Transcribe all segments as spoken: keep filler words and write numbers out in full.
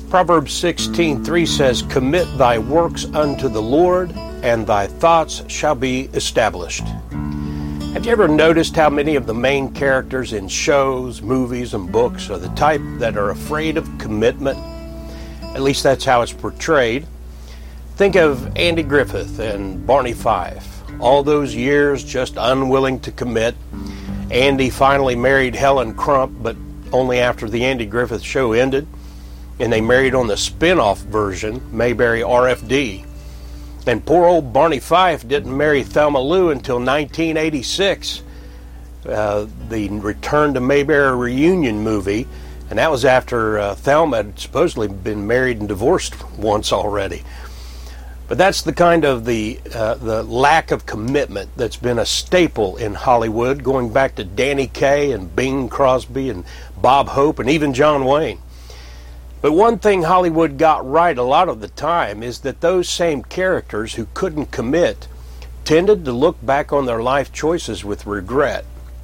Proverbs sixteen three says, "Commit thy works unto the Lord, and thy thoughts shall be established." Have you ever noticed how many of the main characters in shows, movies, and books are the type that are afraid of commitment? At least that's how it's portrayed. Think of Andy Griffith and Barney Fife. All those years just unwilling to commit. Andy finally married Helen Crump, but only after the Andy Griffith show ended. And they married on the spin-off version, Mayberry R F D. And poor old Barney Fife didn't marry Thelma Lou until nineteen eighty-six, uh, the Return to Mayberry reunion movie, and that was after uh, Thelma had supposedly been married and divorced once already. But that's the kind of the uh, the lack of commitment that's been a staple in Hollywood, going back to Danny Kaye and Bing Crosby and Bob Hope and even John Wayne. But one thing Hollywood got right a lot of the time is that those same characters who couldn't commit tended to look back on their life choices with regret.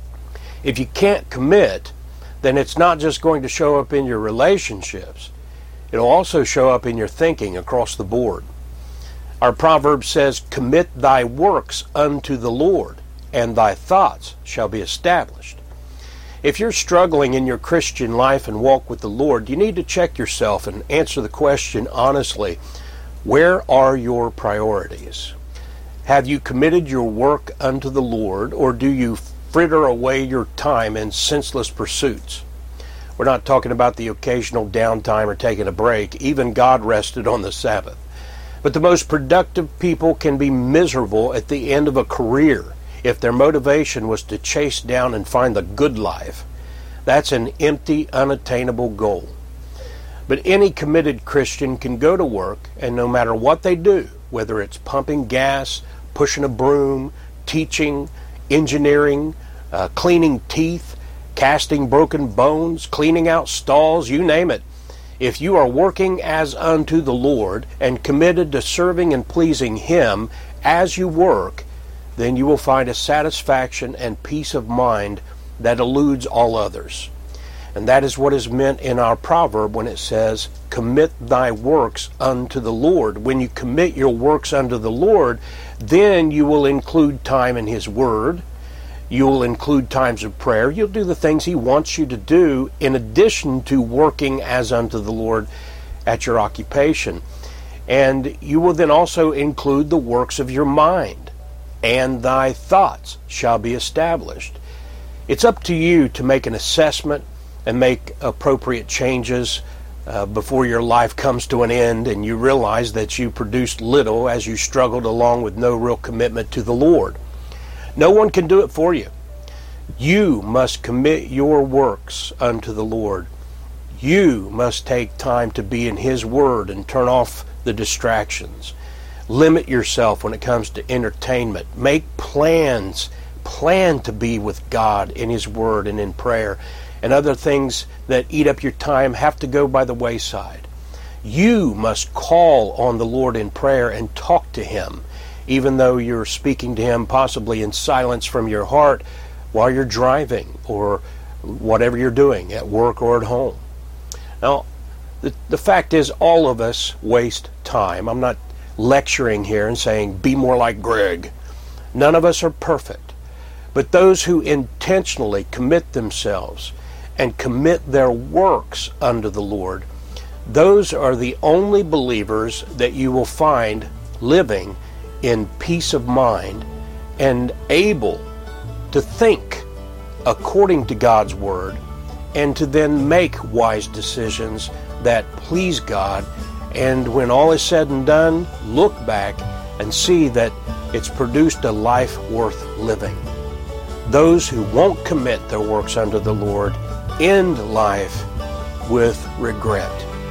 If you can't commit, then it's not just going to show up in your relationships. It'll also show up in your thinking across the board. Our proverb says, "Commit thy works unto the Lord, and thy thoughts shall be established." If you're struggling in your Christian life and walk with the Lord, you need to check yourself and answer the question honestly, where are your priorities? Have you committed your work unto the Lord, or do you fritter away your time in senseless pursuits? We're not talking about the occasional downtime or taking a break. Even God rested on the Sabbath. But the most productive people can be miserable at the end of a career if their motivation was to chase down and find the good life. That's an empty, unattainable goal. But any committed Christian can go to work, and no matter what they do, whether it's pumping gas, pushing a broom, teaching, engineering, uh, cleaning teeth, casting broken bones, cleaning out stalls, you name it, if you are working as unto the Lord and committed to serving and pleasing Him as you work, then you will find a satisfaction and peace of mind that eludes all others. And that is what is meant in our proverb when it says, "Commit thy works unto the Lord." When you commit your works unto the Lord, then you will include time in His Word. You will include times of prayer. You'll do the things He wants you to do in addition to working as unto the Lord at your occupation. And you will then also include the works of your mind. "And thy thoughts shall be established." It's up to you to make an assessment and make appropriate changes uh, before your life comes to an end and you realize that you produced little as you struggled along with no real commitment to the Lord. No one can do it for you. You must commit your works unto the Lord. You must take time to be in His Word and turn off the distractions. Limit yourself when it comes to entertainment. Make plans. Plan to be with God in His Word and in prayer. And other things that eat up your time have to go by the wayside. You must call on the Lord in prayer and talk to Him, even though you're speaking to Him possibly in silence from your heart while you're driving or whatever you're doing at work or at home. Now, the, the fact is all of us waste time. I'm not lecturing here and saying, be more like Greg. None of us are perfect. But those who intentionally commit themselves and commit their works unto the Lord, those are the only believers that you will find living in peace of mind and able to think according to God's Word and to then make wise decisions that please God. And when all is said and done, look back and see that it's produced a life worth living. Those who won't commit their works unto the Lord end life with regret.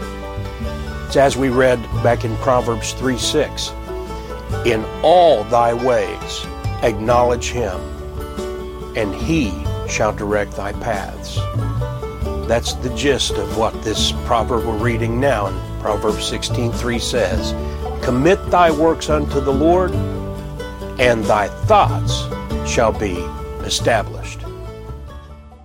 It's as we read back in Proverbs three six. "In all thy ways acknowledge Him, and He shall direct thy paths." That's the gist of what this proverb we're reading now in Proverbs sixteen three says. "Commit thy works unto the Lord, and thy thoughts shall be established."